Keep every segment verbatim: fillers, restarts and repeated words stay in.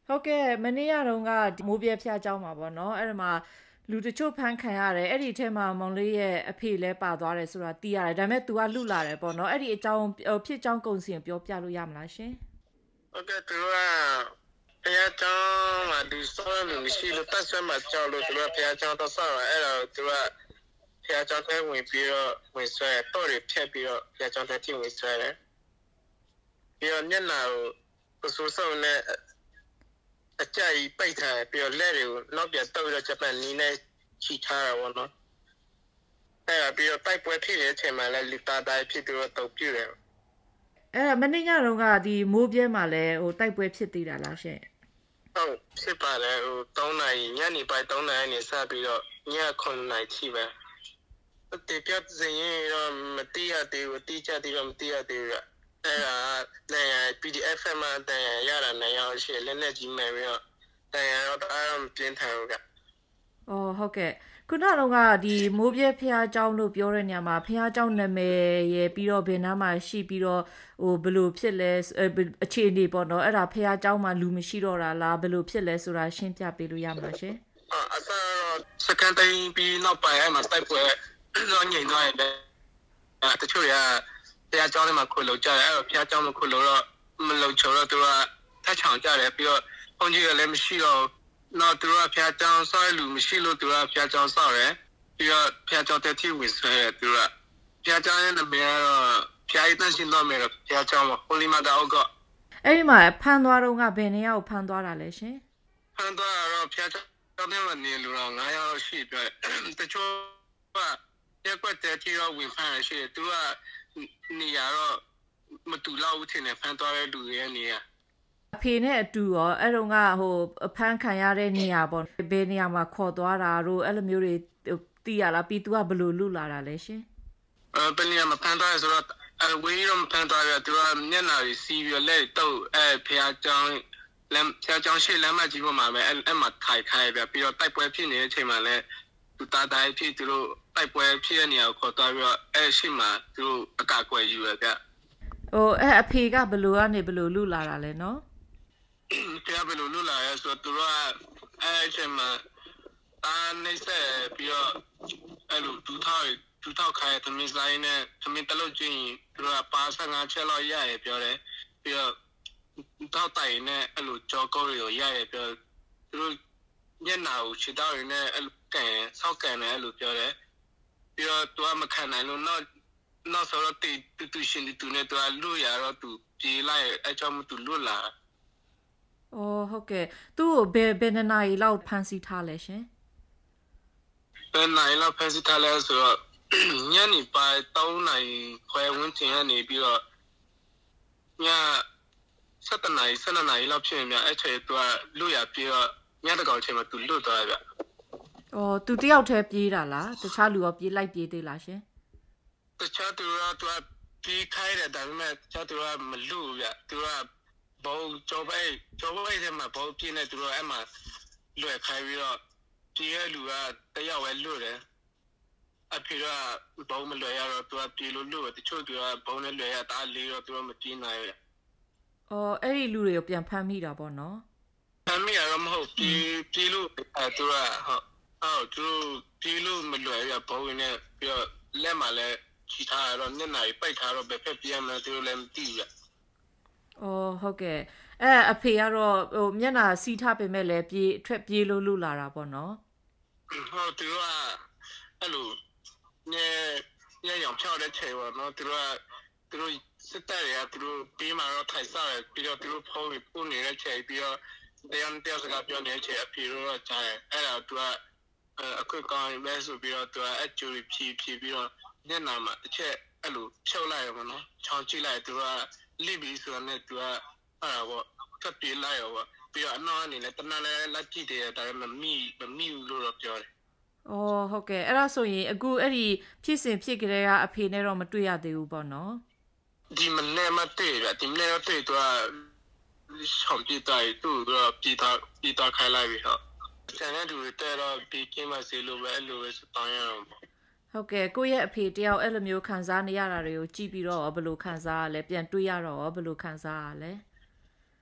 ဟုတ်ကဲ့မနေ့ကတော့ကမိုးပြဲဖျားเจ้าမှာပေါ့နော်အဲ့ဒါမှာလူတချို့ဖမ်းခံရတယ်အဲ့ဒီအထက်မှာမောင်လေးရဲ့အဖေလဲပါသွားတယ်ဆိုတာသိရတယ်ဒါပေမဲ့ तू ကလွတ်လာတယ်ပေါ့နော်အဲ့ဒီအကြောင်းဖြစ်အကြောင်းကုန်စင်ပြောပြလို့ရမလားရှင်ဟုတ်ကဲ့သူကဖျားเจ้าမှာဒီစောလူရှိလို့တက်ဆွဲမှာကြောက်လို့သူကဖျားเจ้าတော့ဆောက်ရအဲ့တော့သူကဖျားเจ้าထဲဝင်ပြီးတော့ဝင်ဆွဲတော့ရဖြတ်ပြီးတော့ဖျားเจ้าထဲထိဝင်ဆွဲတယ်ပြီးတော့မျက်နှာကိုဆိုးစုံနဲ့အကြိုက်ပိတ်ထားပြီးတော့လက်တွေကိုနောက်ပြန်တုပ်ပြီးတော့ဂျပန်နီးနဲ့ချီထားတာပေါ့နော်အဲ့ဒါပြီးတော့တိုက်ပွဲဖြစ်တဲ့အချိန်မှာလည်းလူသားတိုင်းဖြစ်ပြီးတော့တုပ်ပြတယ်အဲ့မနေ့ကတော့ကဒီမိုးပြဲမှာလဲဟိုတိုက်ပွဲဖြစ်သေးတာလားရှင်ဟုတ်ဖြစ်ပါတယ်ဟို၃နာရီညနေပိုင်း၃နာရီနေစပြီးတော့ညခုနှစ်နာရီထိပဲတေပြတ်စရင်တော့မတိရသေးဘူးတိကျသေးတော့မတိရသေးဘူးအဲ့ဒါလည်း P D F မှာတန်ရတာနဲ့ရောက်ရှိလက်နဲ့ကြီးမယ်ပြီးတော့တန်ရတော့အားမပြင်းထန်ဘူးက။အော်ဟုတ်ကဲ့ခုနကတော့ကဒီမိုးပြဲဖျားเจ้าလို့ပြောတဲ့နေရာမှာဖျားเจ้าနာမည်ရဲ့ပြီးတော့ဘယ်နားမှာရှိပြီးတော့ဟိုဘယ်လိုဖြစ်လဲအခြေအနေပေါ့နော်အဲ့ဒါဖျားเจ้าမှာလူမရှိတော့တာလားဘယ်လိုဖြစ်လဲဆိုတာရှင်းပြပေးလို့ရမလားရှင်။အာအစားတော့စကန်တိုင်းပြီးနောက်ပိုင်းအဲ့မှာတိုက်ပွဲတော့ညင်သွားတယ်။တချို့ရဖျားเจ้าနဲ့မှခွလို့ကြတယ်အဲ့တော့ဖျားเจ้าမခွလို့တော့မလုံချုံတော့သူကထချောင်ကြတယ်ပြီးတော့ဘုန်းကြီးကလည်းမရှိတော့နော်သူကဖျားเจ้าဆောက်လူမရှိလို့သူကဖျားเจ้าဆောက်တယ်ပြီးတော့ဖျားเจ้าတက်ထိဝင်ဆွဲတယ်သူကဖျားเจ้าရဲ့နာမည်ကတော့ဖျားရည်တန်းရှင်တော်မယ်ဖျားเจ้าမှာဟိုလီမာတာအောက်ကအဲ့ဒီမှာဖမ်းသွားတော့ကဘယ်နေရာကိုဖမ်းသွားတာလဲရှင်ဖမ်းသွားတော့ဖျားเจ้าတဲ့မှာနေလူတော့ငါးယောက်ရှိပြတချို့ကရက်ွက်တဲ့တီရောဝင်ဖမ်းရရှိသူကနေရာတော့မတူလောက်ဦးထင်တယ်ဖမ်းသွားတဲ့လူတွေရဲ့နေရာအဖေနဲ့အတူရောအဲ့တော့ကဟိုအဖမ်းခံရတဲ့နေရာပေါ့ဘယ်နေရာမှာခေါ်သွားတာတို့အဲ့လိုမျိုးတွေသိရလားပြီး तू ကဘယ်လိုလွတ်လာတာလဲရှင်အဲဘယ်နေရာမှာဖမ်းသွားရဆိုတော့အဝေးရောဖမ်းသွားရ तू ကမျက်နှာကြီးစီးပြီးလက်တော့အဲဖျားချောင်းလမ်းဖျားချောင်းရှေ့လမ်းမကြီးပေါ်မှာပဲအဲ့အဲ့မှာထိုင်ခိုင်းပြပြီးတော့တိုက်ပွဲဖြစ်နေတဲ့အချိန်မှာလည်း तू တာတိုင်းဖြစ်သူတို့တိုက်ပွဲဖြစ်တဲ့နေရာကိုခေါ်သွားပြီးတော့အဲ့ရှိမှာသူတို့အကာအကွယ်ယူရပြဟိုအဲ့အဖေကဘယ်လိုကနေဘယ်လိုလွတ်လာတာလဲနော်ဖျားဘယ်လိုလွတ်လာရဲဆိုတော့သူတို့ကအဲ့ချိန်မှာအာနေဆက်ပြီးတော့အဲ့လိုဒူထောက်ဒူထောက်ခိုင်းသမီးဆိုင်နဲ့သမီးတလို့ချင်းသူတို့ကပါဆယ်ငါချက်လောက်ရရပြောတယ်ပြီးတော့တောက်တိုင်နဲ့အဲ့လိုကြောကုန်းတွေကိုရရပြောသူတို့ညနာကိုခြေတောက်ရင်းနဲ့အဲ့လိုကန်ဆောက်ကန်နဲ့အဲ့လိုပြောတယ်ပြီးတော့သူကမခံနိုင်လို့နောက်နောက်ဆိုတော့တူတူရှင်တူနဲ့သူကလွတ်ရတော့သူပြေးလိုက်အဲ့ကြောင့်မသူလွတ်လာအော်ဟုတ်ကဲ့သူ့ကိုဘယ်ဘယ်နှစ်နာရီလောက်ဖမ်းဆီးထားလဲရှင်ဘယ်နာရီလောက်ဖမ်းဆီးထားလဲဆိုတော့ညနေပိုင်း၃နာရီခွဲဝန်းကျင်ကနေပြီးတော့ညစက်တနာရီ၁၂နာရီလောက်ဖြစ်နေမြအဲ့ချိန်သူကလွတ်ရပြေးတော့ညတကောင်ချိန်မှာသူလွတ်သွားဗျအော်သူတယောက်တည်းပြေးတာလားတခြားလူရောပြေးလိုက်ပြေးသေးလားရှင်တခြားသူကသူကပြေးခိုင်းတယ်ဒါပေမဲ့တခြားသူကမလွတ်ဗျသူကဘောကျော်ပဲကျော်ပဲထဲမှာဘောပြင်းနေသူတို့အဲ့မှာလွယ်ခိုင်းပြီးတော့ပြေးရလူကတယောက်ပဲလွတ်တယ်အဖေကဘောမလွယ်ရတော့သူကပြေးလို့လွတ်တချို့သူကဘောနဲ့လွယ်ရတာလေးတော့သူကမပြေးနိုင်ဘူးအော်အဲ့ဒီလူတွေကိုပြန်ဖမ်းမိတာပေါ့နော်ဖမ်းမိရတော့မဟုတ်ပြေးပြေးလို့အဲသူကဟုတ်ဟုတ်သူပြေးလို့မလွယ်ရဘောနဲ့ပြီးတော့လက်မှာလည်းချီထားရတော့နှစ်နာရီပိတ်ထားတော့ဘယ်ဖက်ပြေးရမလဲသူလည်းမသိဘူးအော်ဟုတ်ကဲ့အဲ့အဖေကတော့ဟိုမျက်နှာစီးထားပေမဲ့လည်းပြေးထွက်ပြေးလို့လူလာတာပေါ့နော်ဟုတ်သူကအဲ့လိုညညရောင်ဖြောက်တဲ့ချိန်ပေါ့နော်သူကသူတို့စစ်တပ်ရသူတို့ပြေးมาတော့ထိုင်စားရပြီးတော့သူတို့ဖုန်းကိုပို့နေတဲ့ချိန်ပြီးတော့တရားနဲ့တရားစကားပြောနေတဲ့ချိန်အဖေတို့ကကြားတယ်အဲ့ဒါသူကအခုကောင်းပဲဆိုပြီးတော့သူကအကျူဖြီးဖြီးပြီးတော့ညနာမှာတစ်ချက်အဲ့လိုဖြုတ်လိုက်ရမနော်ချောင်းကြည့်လိုက်သူကလိပြီးဆိုတော့ねသူကအဲ့ဒါပေါ့ထပ်ပြေးလိုက်ရောပေါ့ပြီးတော့အနောက်အနေနဲ့တနက်လဲလက်ကြည့်တယ်ဒါပေမဲ့မမိမမိဘူးလို့တော့ပြောတယ်။အော်ဟုတ်ကဲ့အဲ့ဒါဆိုရင်အခုအဲ့ဒီဖြစ်စဉ်ဖြစ်ကြတဲ့ကအဖေနဲ့တော့မတွေ့ရသေးဘူးပေါ့နော်။ဒီမနေ့မတွေ့ရဒီမနေ့တော့တွေ့တော့ရှောင်းပြတိုင်းသူ့တော့ပြည်သားပြည်သားခိုင်းလိုက်ပြီဟုတ်။ဆန်တဲ့သူတွေတဲ့တော့ဒီကင်းမစီလို့ပဲအဲ့လိုပဲစတောင်းရအောင်ပေါ့။ဟုတ်ကဲ့ကိုယ့်ရဲ့အဖေတယောက်အဲ့လိုမျိုးခံစားနေရတာတွေကိုကြည့်ပြီးတော့ဘယ်လိုခံစားရလဲပြန်တွေ့ရတော့ဘယ်လိုခံစားရလဲ။တ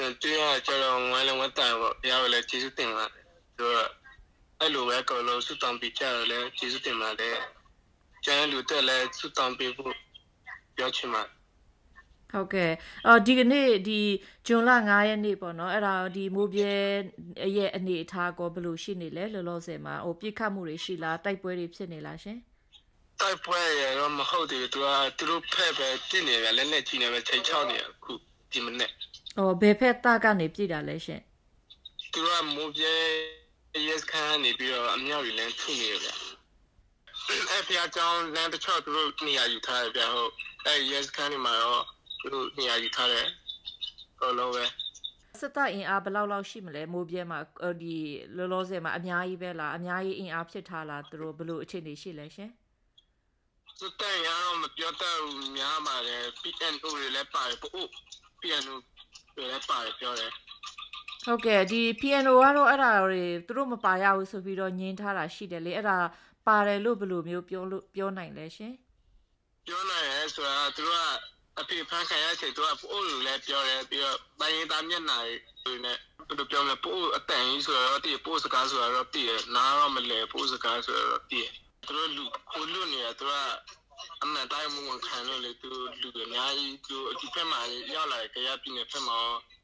对啊，叫人完了我带我，然后来技术定了，对吧？哎，路外高楼是当比较来技术定嘛的，将来路得来是当比不要去嘛。 ဟုတ်ကဲ့အော်ဒီကနေ့ဒီဂျွန်လfiveရက်နေ့ပေါ့နော်အဲ့ဒါဒီမိုးပြဲရဲ့အနေအထားကိုဘယ်လိုရှိနေလဲလောလောဆယ်မှာဟိုပြစ်ခတ်မှုတွေရှိလားတိုက်ပွဲတွေဖြစ်နေလားရှင်တိုက်ပွဲရတော့မဟုတ်တယ်သူကသူတို့ဖက်ပဲတည်နေပဲလက်နဲ့ကြီးနေပဲချိန်ချောက်နေအခုဒီမနေ့အော်ဘယ်ဖက်တာကနေပြည်တာလဲရှင်သူကမိုးပြဲ yes ခန်းနေပြီးတော့အမြောက်ကြီးလမ်းထုနေရဗျအဲ့ဖျားကြောင်းလမ်းတစ်ချောက်သူတို့နေရာယူထားတယ်ဗျဟုတ်အဲ့ yes ခန်းနေမှာတော့သူတို့နေရာယူထားတယ်အလုံးပဲစစ်တပ်အင်အားဘယ်လောက်လောက်ရှိမလဲမိုးပြဲမှာဒီလောလောဆယ်မှာအများကြီးပဲလားအများကြီးအင်အားဖြစ်ထားလားသူတို့ဘယ်လိုအခြေအနေရှိလဲရှင်စစ်တပ်ရတော့မပြောတတ်ဘူးများပါတယ် P N O တွေလည်းပါတယ်ပို့ P N O တွေလည်းပါတယ်ပြောတယ်ဟုတ်ကဲ့ဒီ P N O ကတော့အဲ့ဒါတွေသူတို့မပါရဘူးဆိုပြီးတော့ညင်းထားတာရှိတယ်လေအဲ့ဒါပါတယ်လို့ဘယ်လိုမျိုးပြောလို့ပြောနိုင်လဲရှင်ပြောနိုင်ရဲဆိုတာသူတို့ကအဖေဖန်ခံရချိန်သူကပို့လို့လည်းပြောတယ်ပြီးတော့တိုင်းရင်သားမျက်နှာတွေနဲ့ဘယ်လိုပြောမလဲပို့အတန်ကြီးဆိုတော့တည်ပို့စကားဆိုတော့တည်ရနားတော့မလဲပို့စကားဆိုတော့တည်သူတို့လူကိုလူနေသူကအမှန်တိုင်းမှခံလို့လေသူလူအများကြီးသူဒီဖက်မှာရောက်လာကြရပြင်းတဲ့ဖက်မှာ